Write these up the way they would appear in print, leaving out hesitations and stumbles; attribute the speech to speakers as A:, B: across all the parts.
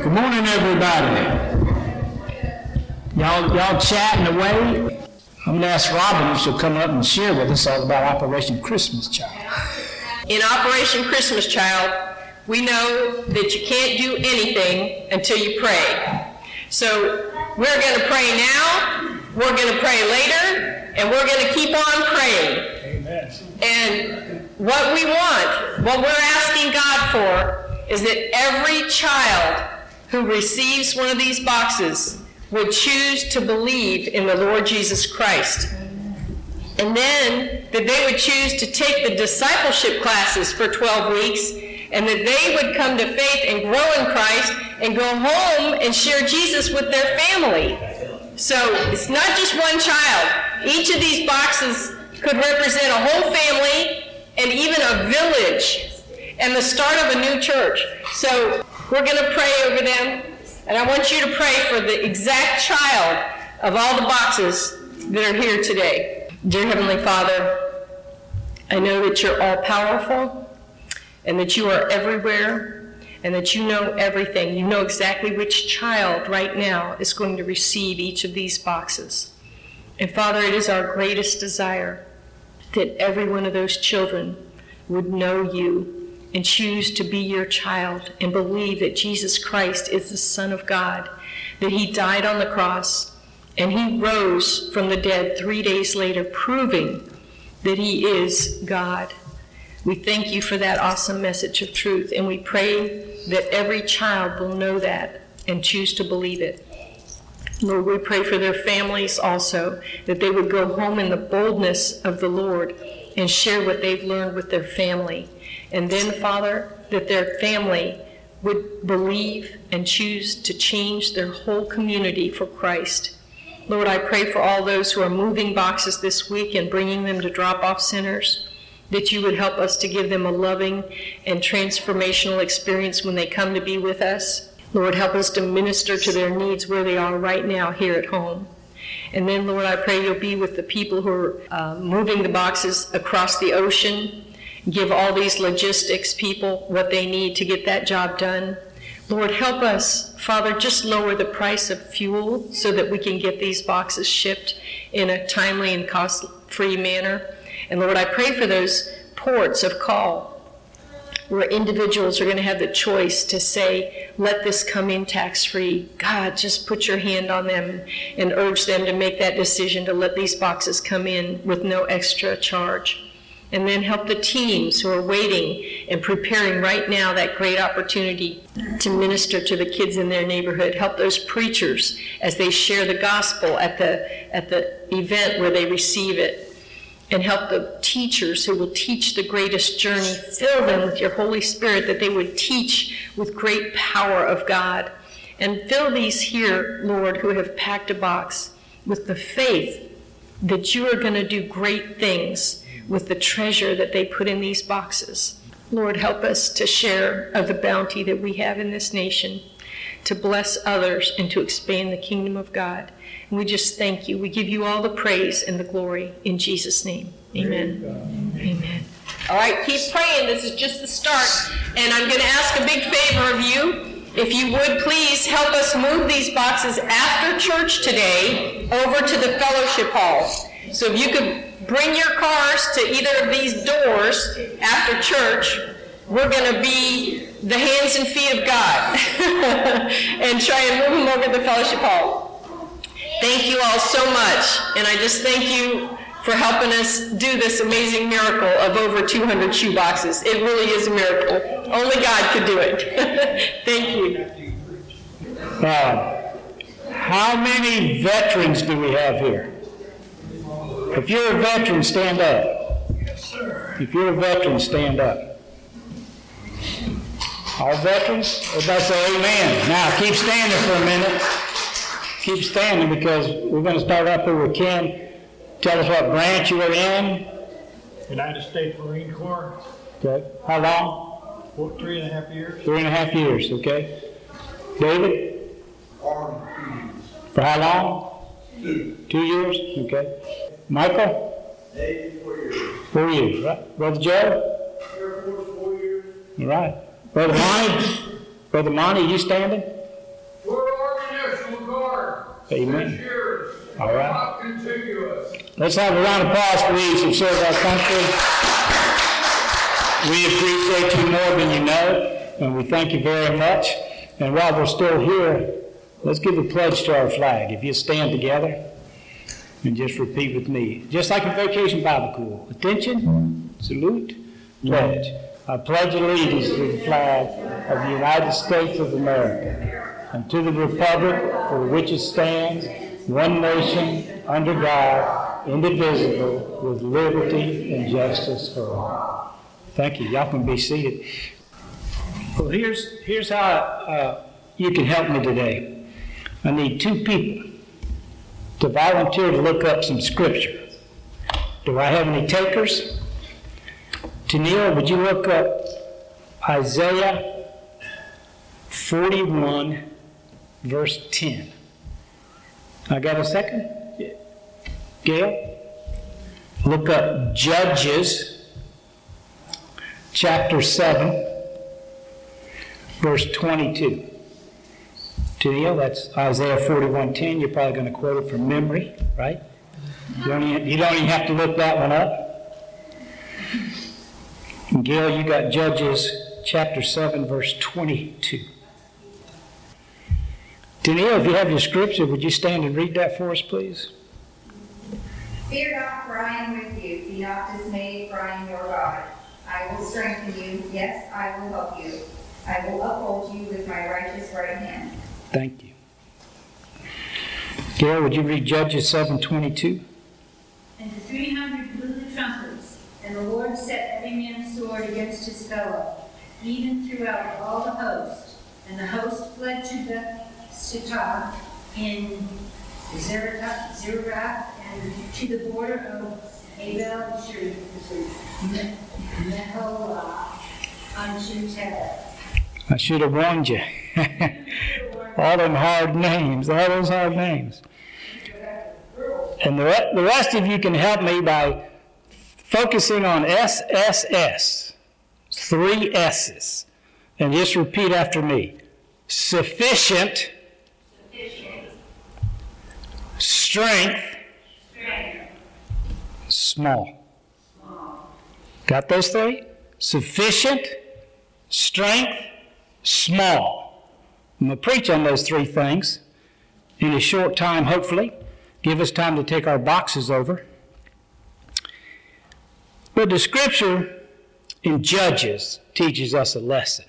A: Good morning, everybody. Y'all chatting away? I'm going to ask Robin if she'll come up and share with us all about Operation Christmas Child.
B: In Operation Christmas Child, we know that you can't do anything until you pray. So we're going to pray now, we're going to pray later, and we're going to keep on praying.
A: Amen.
B: And what we want, what we're asking God for, is that every child who receives one of these boxes would choose to believe in the Lord Jesus Christ. And then that they would choose to take the discipleship classes for 12 weeks, and that they would come to faith and grow in Christ and go home and share Jesus with their family. So it's not just one child. Each of these boxes could represent a whole family and even a village and the start of a new church. So we're going to pray over them, and I want you to pray for the exact child of all the boxes that are here today. Dear Heavenly Father, I know that you're all-powerful and that you are everywhere and that you know everything. You know exactly which child right now is going to receive each of these boxes. And Father, it is our greatest desire that every one of those children would know you and choose to be your child and believe that Jesus Christ is the Son of God, that he died on the cross and he rose from the dead 3 days later, proving that he is God. We thank you for that awesome message of truth, and we pray that every child will know that and choose to believe it. Lord, we pray for their families also, that they would go home in the boldness of the Lord and share what they've learned with their family. And then, Father, that their family would believe and choose to change their whole community for Christ. Lord, I pray for all those who are moving boxes this week and bringing them to drop-off centers, that you would help us to give them a loving and transformational experience when they come to be with us. Lord, help us to minister to their needs where they are right now here at home. And then, Lord, I pray you'll be with the people who are moving the boxes across the ocean. Give all these logistics people what they need to get that job done. Lord, help us, Father, just lower the price of fuel so that we can get these boxes shipped in a timely and cost-free manner. And Lord, I pray for those ports of call where individuals are going to have the choice to say, let this come in tax-free. God, just put your hand on them and urge them to make that decision to let these boxes come in with no extra charge. And then help the teams who are waiting and preparing right now that great opportunity to minister to the kids in their neighborhood. Help those preachers as they share the gospel at the event where they receive it. And help the teachers who will teach the greatest journey. Fill them with your Holy Spirit that they would teach with great power of God. And fill these here, Lord, who have packed a box with the faith that you are going to do great things with the treasure that they put in these boxes. Lord, help us to share of the bounty that we have in this nation, to bless others and to expand the kingdom of God. And we just thank you. We give you all the praise and the glory in Jesus' name. Amen. Amen. All right, keep praying. This is just the start. And I'm going to ask a big favor of you. If you would, please help us move these boxes after church today over to the fellowship hall. So if you could bring your cars to either of these doors after church, we're going to be the hands and feet of God and try and move them over to the fellowship hall. Thank you all so much, and I just thank you for helping us do this amazing miracle of over 200 shoe boxes. It really is a miracle. Only God could do it. Thank you.
A: How many veterans do we have here? If you're a veteran, stand up.
C: Yes, sir.
A: If you're a veteran, stand up. All veterans? Everybody say amen. Now, keep standing for a minute. Keep standing because we're going to start up here with Ken. Tell us what branch you were in.
C: United States Marine Corps.
A: Okay. How long?
C: 3.5 years.
A: 3.5 years, okay. David? For how long? 2 years, okay. Michael?
C: 4 years.
A: 4 years, right. Brother Joe?
C: Air Force, 4 years.
A: All right. Brother Monty? Brother Monty, you standing? Amen.
D: Years.
A: All right.
D: Not contiguous.
A: Let's have a round of applause for these who serve our country. We appreciate you more than you know, and we thank you very much. And while we're still here, let's give a pledge to our flag. If you stand together and just repeat with me, just like a Vacation Bible School. Attention, salute, pledge. I pledge allegiance to the flag of the United States of America and to the republic for which it stands, one nation, under God, indivisible, with liberty and justice for all. Thank you. Y'all can be seated. Well, here's how you can help me today. I need 2 people to volunteer to look up some scripture. Do I have any takers? Tennille, would you look up Isaiah 41, verse 10? I got a second? Gail? Look up Judges chapter 7, verse 22. Tennille, that's Isaiah 41:10. You're probably going to quote it from memory, right? You don't even have to look that one up. And Gail, you got Judges chapter 7, verse 22. Tennille, if you have your scripture, would you stand and read that for us, please?
E: Fear not, for I am with you. Be not dismayed, for I am your God. I will strengthen you. Yes, I will help you. I will uphold you with my righteous right hand.
A: Thank you. Gail, would you read Judges 7:22?
F: And the 300 blew the trumpets, and the Lord set every man's sword against his fellow, even throughout all the host. And the host fled to Beth-Shittah in Zerah, and to the border of Abel-Shur, Meholah, unto Tel.
A: I should have warned you. All those hard names. And the rest of you can help me by focusing on SSS. 3 S's. And just repeat after me. Sufficient. Strength. Small. Got those 3? Sufficient, strength, small. I'm going to preach on those 3 things in a short time, hopefully. Give us time to take our boxes over. But the scripture in Judges teaches us a lesson.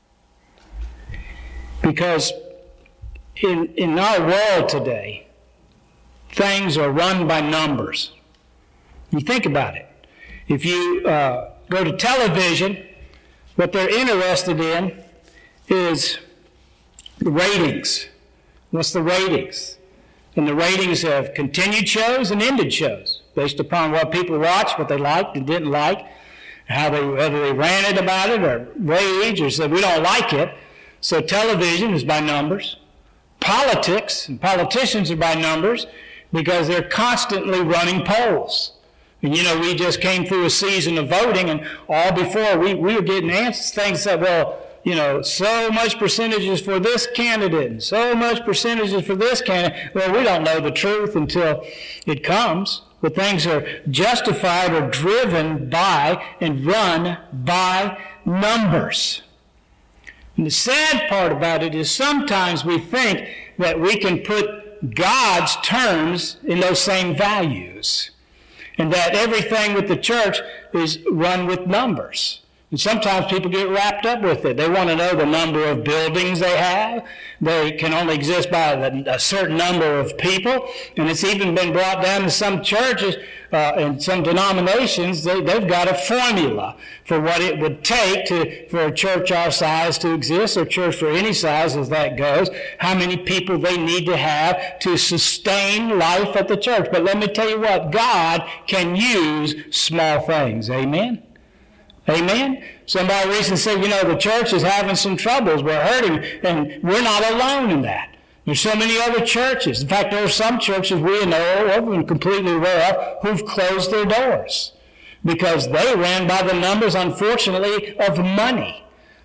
A: Because in our world today, things are run by numbers. You think about it. If you go to television, what they're interested in is the ratings. What's the ratings? And the ratings have continued shows and ended shows based upon what people watched, what they liked and didn't like, whether they ranted about it or raged or said, we don't like it. So television is by numbers. Politics and politicians are by numbers because they're constantly running polls. And we just came through a season of voting, and all before we were getting answers, things that, so much percentages for this candidate, and so much percentages for this candidate. Well, we don't know the truth until it comes. But things are justified or driven by and run by numbers. And the sad part about it is sometimes we think that we can put God's terms in those same values. And that everything with the church is run with numbers. And sometimes people get wrapped up with it. They want to know the number of buildings they have. They can only exist by a certain number of people. And it's even been brought down to some churches and some denominations. They've got a formula for what it would take for a church our size to exist, or church for any size as that goes, how many people they need to have to sustain life at the church. But let me tell you what, God can use small things. Amen? Amen? Somebody recently said, the church is having some troubles. We're hurting, and we're not alone in that. There's so many other churches. In fact, there are some churches we know of and completely aware of who've closed their doors because they ran by the numbers, unfortunately, of money.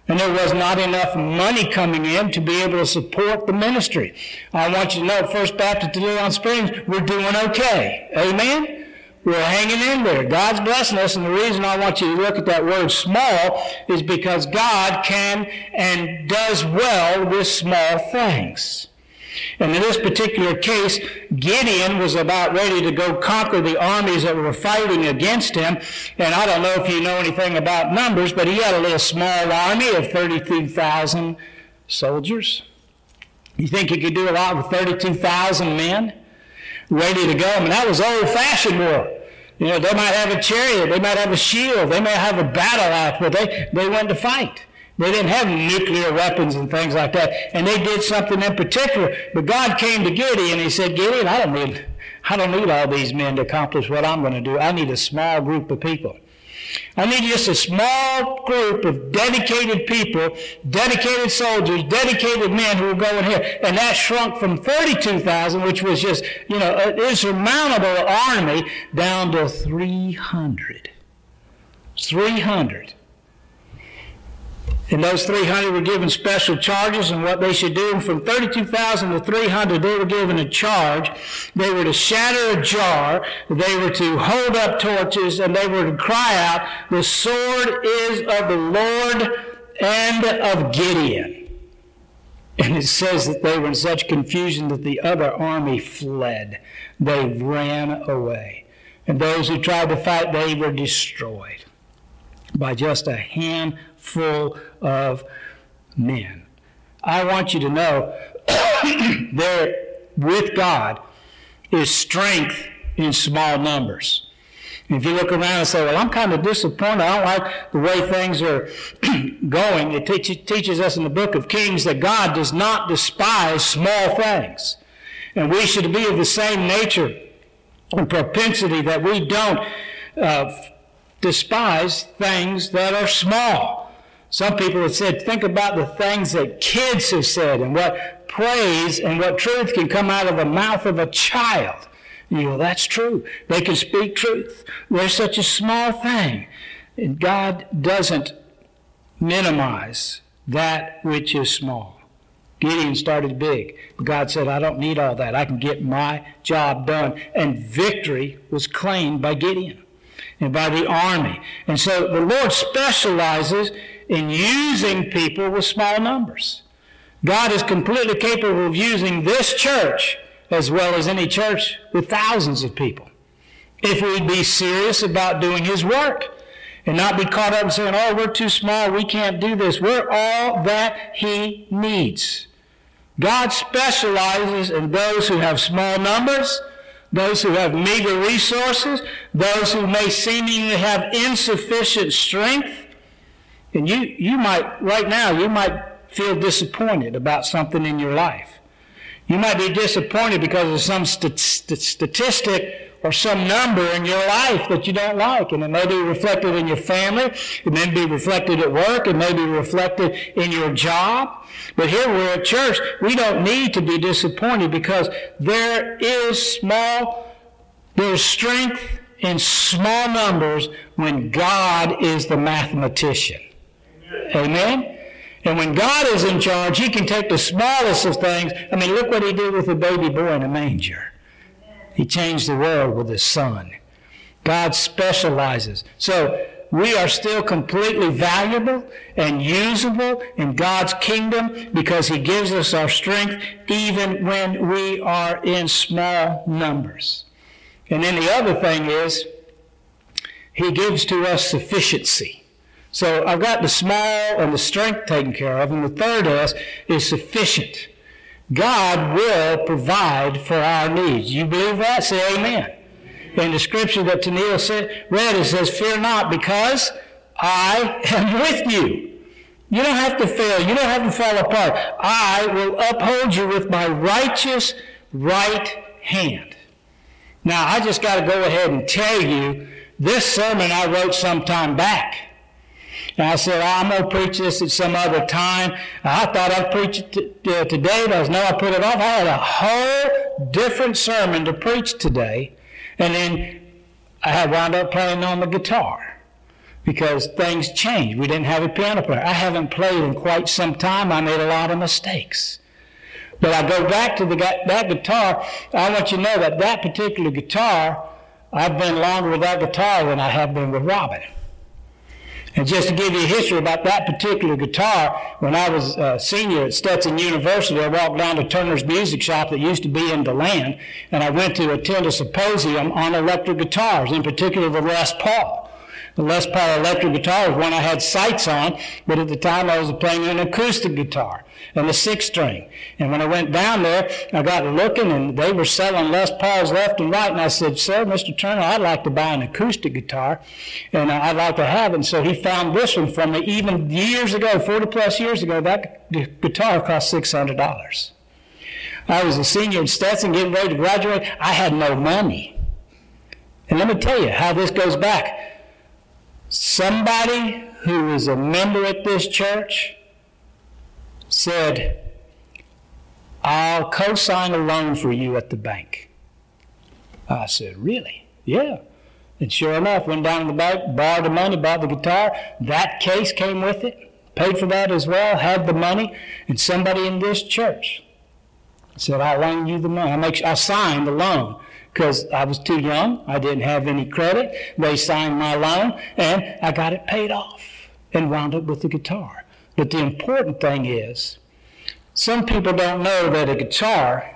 A: And there was not enough money coming in to be able to support the ministry. I want you to know, First Baptist of Leon Springs, we're doing okay. Amen? We're hanging in there. God's blessing us, and the reason I want you to look at that word small is because God can and does well with small things. And in this particular case, Gideon was about ready to go conquer the armies that were fighting against him. And I don't know if you know anything about numbers, but he had a little small army of 32,000 soldiers. You think he could do a lot with 32,000 men ready to go? I mean, that was old-fashioned war. You know, they might have a chariot, they might have a shield, they may have a battle axe, but they went to fight. They didn't have nuclear weapons and things like that. And they did something in particular. But God came to Gideon and he said, Gideon, I don't need all these men to accomplish what I'm going to do. I need a small group of people. I need just a small group of dedicated people, dedicated soldiers, dedicated men who will go in here. And that shrunk from 32,000, which was just, an insurmountable army, down to 300. 300. And those 300 were given special charges and what they should do. And from 32,000 to 300, they were given a charge. They were to shatter a jar. They were to hold up torches. And they were to cry out, the sword is of the Lord and of Gideon. And it says that they were in such confusion that the other army fled. They ran away. And those who tried to fight, they were destroyed by just a handful of men. I want you to know there with God is strength in small numbers. And if you look around and say, well, I'm kind of disappointed, I don't like the way things are going, it teaches us in the book of Kings that God does not despise small things. And we should be of the same nature and propensity that we don't despise things that are small. Some people have said, think about the things that kids have said and what praise and what truth can come out of the mouth of a child. That's true. They can speak truth. They're such a small thing. And God doesn't minimize that which is small. Gideon started big. But God said, I don't need all that. I can get my job done. And victory was claimed by Gideon and by the army. And so the Lord specializes in using people with small numbers. God is completely capable of using this church as well as any church with thousands of people, if we'd be serious about doing His work and not be caught up in saying, oh, we're too small, we can't do this. We're all that He needs. God specializes in those who have small numbers, those who have meager resources, those who may seemingly have insufficient strength. And you might, right now, you might feel disappointed about something in your life. You might be disappointed because of some statistic or some number in your life that you don't like. And it may be reflected in your family. It may be reflected at work. It may be reflected in your job. But here we're at church. We don't need to be disappointed because there's strength in small numbers when God is the mathematician. Amen? And when God is in charge, He can take the smallest of things. I mean, look what He did with a baby boy in a manger. He changed the world with His Son. God specializes. So we are still completely valuable and usable in God's kingdom because He gives us our strength even when we are in small numbers. And then the other thing is, He gives to us sufficiency. So I've got the small and the strength taken care of, and the third S is sufficient. God will provide for our needs. You believe that? Say amen. In the scripture that Tennille read, it says, fear not, because I am with you. You don't have to fail. You don't have to fall apart. I will uphold you with my righteous right hand. Now, I just got to go ahead and tell you, this sermon I wrote some time back. And I said, I'm going to preach this at some other time. I thought I'd preach it today, but I put it off. I had a whole different sermon to preach today. And then I had wound up playing on the guitar. because things changed. We didn't have a piano player. I haven't played in quite some time. I made a lot of mistakes. But I go back to that guitar. I want you to know that particular guitar, I've been longer with that guitar than I have been with Robin. And just to give you a history about that particular guitar, when I was a senior at Stetson University, I walked down to Turner's Music Shop that used to be in DeLand, and I went to attend a symposium on electric guitars, in particular the Les Paul. The Les Paul electric guitar was one I had sights on, but at the time I was playing an acoustic guitar and a 6-string. And when I went down there, I got looking, and they were selling Les Pauls left and right. And I said, "Sir, Mr. Turner, I'd like to buy an acoustic guitar, and I'd like to have it." And so he found this one from me even years ago, 40-plus years ago. That guitar cost $600. I was a senior at Stetson getting ready to graduate. I had no money. And let me tell you how this goes back. Somebody who is a member at this church said, "I'll co-sign a loan for you at the bank." I said, "Really?" "Yeah." And sure enough, went down to the bank, borrowed the money, bought the guitar. That case came with it, paid for that as well, had the money. And somebody in this church said, "I'll loan you the money." I signed the loan because I was too young. I didn't have any credit. They signed my loan, and I got it paid off and wound up with the guitar. But the important thing is, some people don't know that a guitar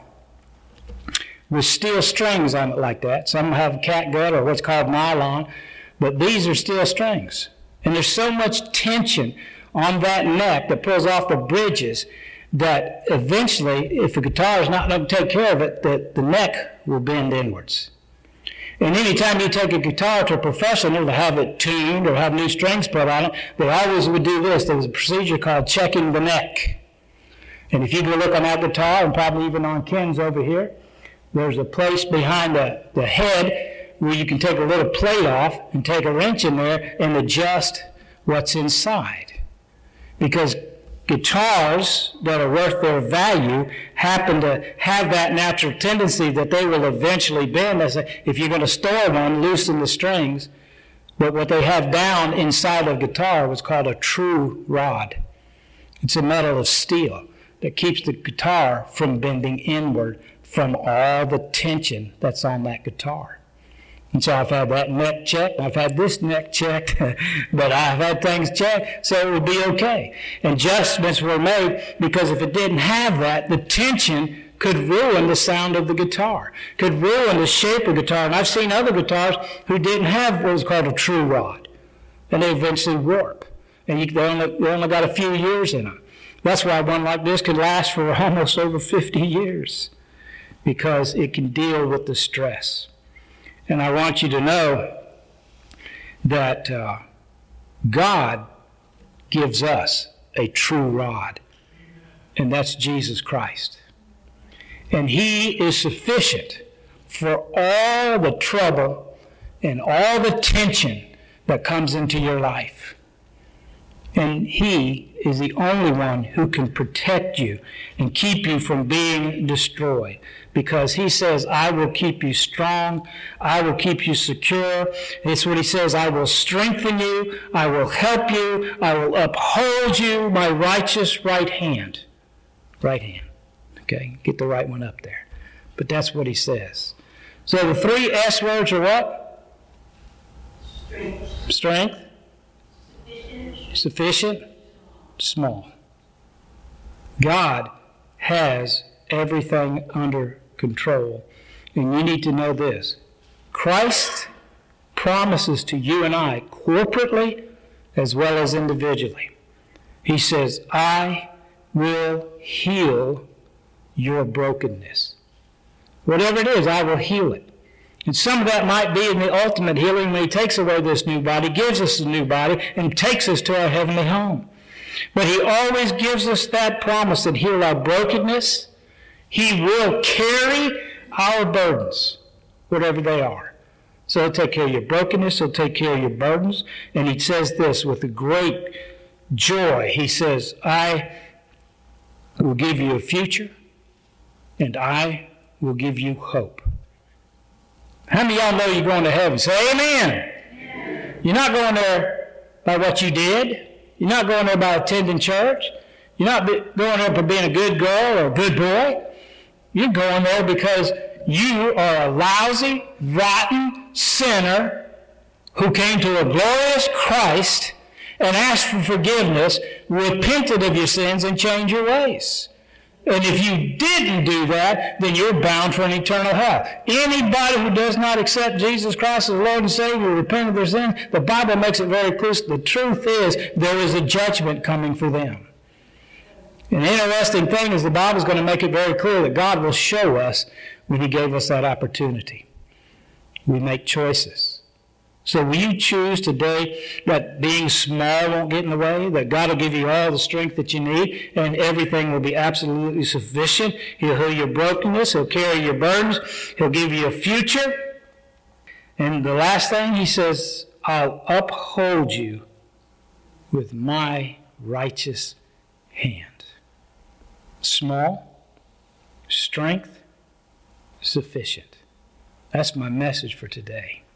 A: with steel strings on it like that. Some have catgut or what's called nylon, but these are steel strings. And there's so much tension on that neck that pulls off the bridges that eventually, if a guitar is not going to take care of it, that the neck will bend inwards. And anytime you take a guitar to a professional to have it tuned or have new strings put on it, they always would do this. There was a procedure called checking the neck. And if you go look on that guitar, and probably even on Ken's over here, there's a place behind the head where you can take a little plate off and take a wrench in there and adjust what's inside. Because guitars that are worth their value happen to have that natural tendency that they will eventually bend. If you're going to store one, loosen the strings. But what they have down inside of a guitar was called a true rod. It's a metal of steel that keeps the guitar from bending inward from all the tension that's on that guitar. And so I've had that neck checked, I've had this neck checked, but I've had things checked so it would be okay. And adjustments were made because if it didn't have that, the tension could ruin the sound of the guitar, could ruin the shape of the guitar. And I've seen other guitars who didn't have what was called a true rod, and they eventually warp. And they only got a few years in them. That's why one like this could last for almost over 50 years, because it can deal with the stress. And I want you to know that God gives us a true rod, and that's Jesus Christ. And He is sufficient for all the trouble and all the tension that comes into your life. And He is the only one who can protect you and keep you from being destroyed. Because He says, "I will keep you strong. I will keep you secure." It's what He says, "I will strengthen you. I will help you. I will uphold you, my righteous right hand." Right hand. Okay, get the right one up there. But that's what He says. So the 3 S words are what? Strength. Sufficient. Small. God has everything under control. And you need to know this. Christ promises to you and I, corporately as well as individually. He says, "I will heal your brokenness." Whatever it is, I will heal it. And some of that might be in the ultimate healing when He takes away this new body, gives us a new body, and takes us to our heavenly home. But He always gives us that promise that He'll our brokenness. He will carry our burdens, whatever they are. So He'll take care of your brokenness. He'll take care of your burdens. And He says this with a great joy. He says, "I will give you a future, and I will give you hope." How many of y'all know you're going to heaven? Say amen. You're not going there by what you did. You're not going there by attending church. You're not going there by being a good girl or a good boy. You're going there because you are a lousy, rotten sinner who came to a glorious Christ and asked for forgiveness, repented of your sins, and changed your ways. And if you didn't do that, then you're bound for an eternal hell. Anybody who does not accept Jesus Christ as Lord and Savior, repent of their sins, the Bible makes it very clear. The truth is, there is a judgment coming for them. An interesting thing is the Bible is going to make it very clear that God will show us when He gave us that opportunity. We make choices. So will you choose today that being small won't get in the way, that God will give you all the strength that you need, and everything will be absolutely sufficient? He'll heal your brokenness. He'll carry your burdens. He'll give you a future. And the last thing, He says, I'll uphold you with my righteous hand. Small, strength, sufficient. That's my message for today.